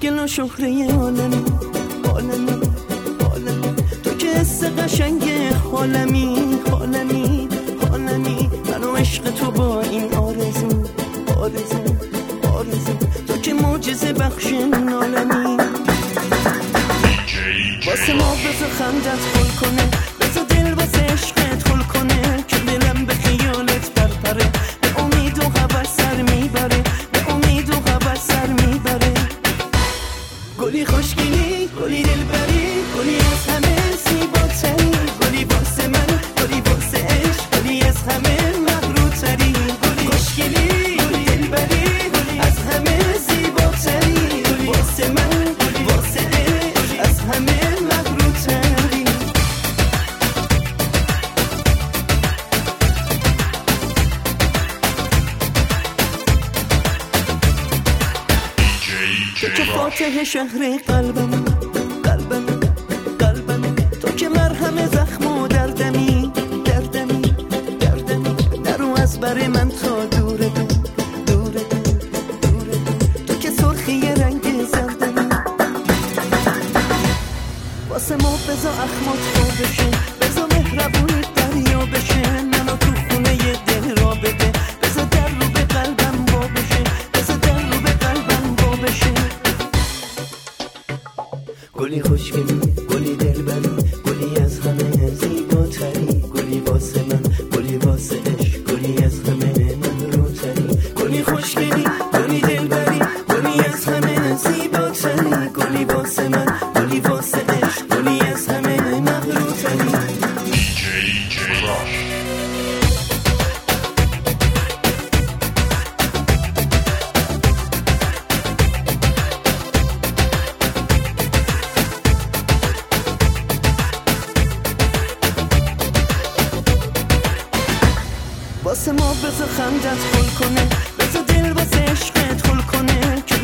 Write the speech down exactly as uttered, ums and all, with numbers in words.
خوشگل و شهره عالمی عالمی عالمی، تو که حس قشنگ عالمی عالمی عالمی، من و عشق تو با این آرزو آرزو آرزو، تو که معجزه بخش عالمی. واسه ما بذار خندت خل کنه، بذار دل واسه عشقت خل کنه، که دلم به خیالت پرپره، به امید و خبر سر میبره، به امید و خبر سر میبره. گلی خوشگلی، گلی دلبری، گلی از همه زیباتری، گلی واسه من، گلی واسه عشق، گلی از همه مغروتری. گلی خوشگلی، گلی دلبری، گلی از همه زیباتری، گلی واسه من، گلی واسه عشق، از همه مغروتری. تو که فاتح شهر قلبم قلبم قلبم، تو که مرهم زخم و دردمی دردمی دردمی، نرو از بر من تا دوره دور دوره دور دوره دور، تو که سرخی رنگ زردمی. واسه ما بزا اخمات تو بشه، بزا مهربونی دریا بشه، منو تو خونه ی دل را بده، بزا در رو به قلبم با بشه، بزا در رو به قلبم با بشه. گلی خوشگلی، گلی دلبری، گلی از همه زیباتری، گلی واسه من، گلی واسه عشق، گلی از همه مغروتری. گلی خوشگلی، گلی دلبری، گلی از همه زیباتری، گلی واسه من، گلی واسه عشق، گلی از همه مغروتری. واسه ما بذار خندت خل کنه، بذار دل واسه عشقت خل کنه، که